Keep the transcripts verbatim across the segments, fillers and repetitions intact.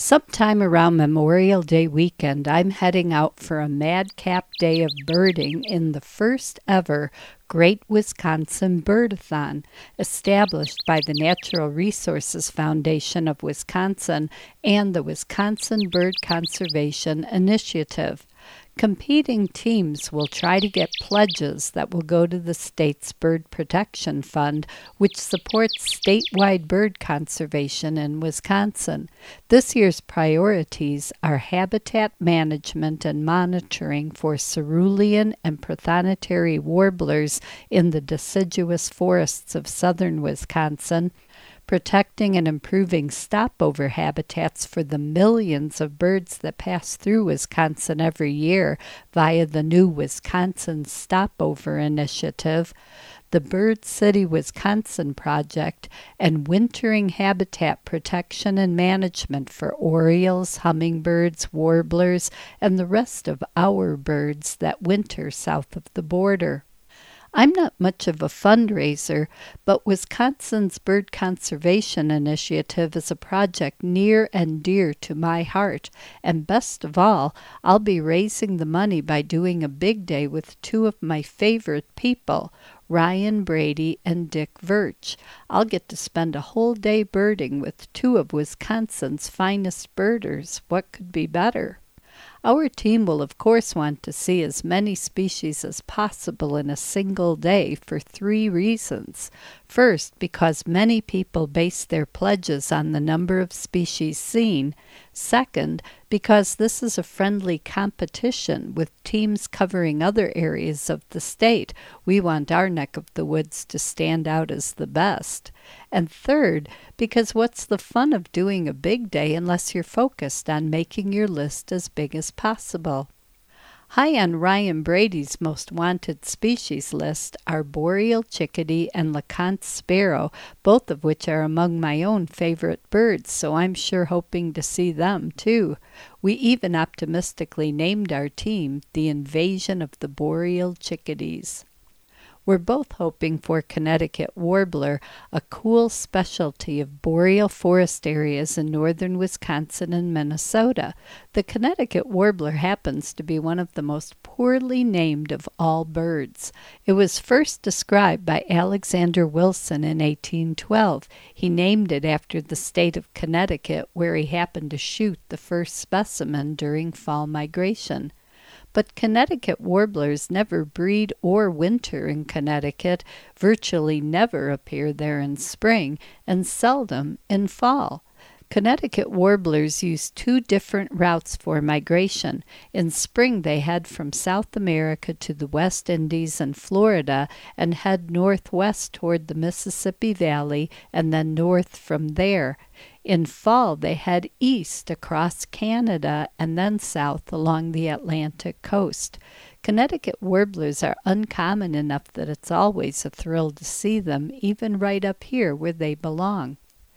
Sometime around Memorial Day weekend, I'm heading out for a madcap day of birding in the first ever Great Wisconsin Birdathon, established by the Natural Resources Foundation of Wisconsin and the Wisconsin Bird Conservation Initiative. Competing teams will try to get pledges that will go to the state's Bird Protection Fund, which supports statewide bird conservation in Wisconsin. This year's priorities are habitat management and monitoring for cerulean and prothonotary warblers in the deciduous forests of southern Wisconsin, protecting and improving stopover habitats for the millions of birds that pass through Wisconsin every year via the new Wisconsin Stopover Initiative, the Bird City Wisconsin Project, and wintering habitat protection and management for orioles, hummingbirds, warblers, and the rest of our birds that winter south of the border. I'm not much of a fundraiser, but Wisconsin's Bird Conservation Initiative is a project near and dear to my heart, and best of all, I'll be raising the money by doing a big day with two of my favorite people, Ryan Brady and Dick Verch. I'll get to spend a whole day birding with two of Wisconsin's finest birders. What could be better? Our team will of course want to see as many species as possible in a single day for three reasons. First, because many people base their pledges on the number of species seen. Second, because this is a friendly competition with teams covering other areas of the state. We want our neck of the woods to stand out as the best. And third, because what's the fun of doing a big day unless you're focused on making your list as big as possible? High on Ryan Brady's most wanted species list are boreal chickadee and LeConte sparrow, both of which are among my own favorite birds, so I'm sure hoping to see them too. We even optimistically named our team the Invasion of the Boreal Chickadees. We're both hoping for Connecticut warbler, a cool specialty of boreal forest areas in northern Wisconsin and Minnesota. The Connecticut warbler happens to be one of the most poorly named of all birds. It was first described by Alexander Wilson in eighteen twelve. He named it after the state of Connecticut, where he happened to shoot the first specimen during fall migration. But Connecticut warblers never breed or winter in Connecticut, virtually never appear there in spring, and seldom in fall. Connecticut warblers use two different routes for migration. In spring, they head from South America to the West Indies and Florida and head northwest toward the Mississippi Valley and then north from there. In fall, they head east across Canada and then south along the Atlantic coast. Connecticut warblers are uncommon enough that it's always a thrill to see them, even right up here where they belong.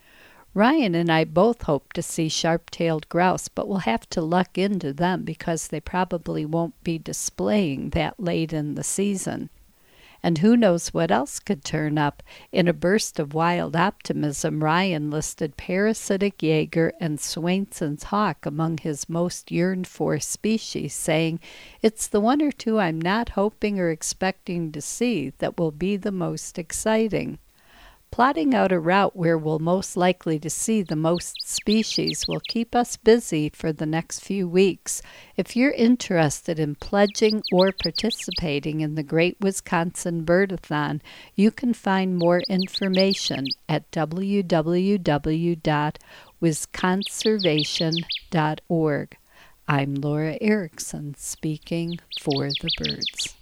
Ryan and I both hope to see sharp-tailed grouse, but we'll have to luck into them because they probably won't be displaying that late in the season. And who knows what else could turn up. In a burst of wild optimism, Ryan listed parasitic Jaeger and Swainson's hawk among his most yearned-for species, saying, "It's the one or two I'm not hoping or expecting to see that will be the most exciting." Plotting out a route where we'll most likely to see the most species will keep us busy for the next few weeks. If you're interested in pledging or participating in the Great Wisconsin Birdathon, you can find more information at w w w dot wisconservation dot org. I'm Laura Erickson, speaking for the birds.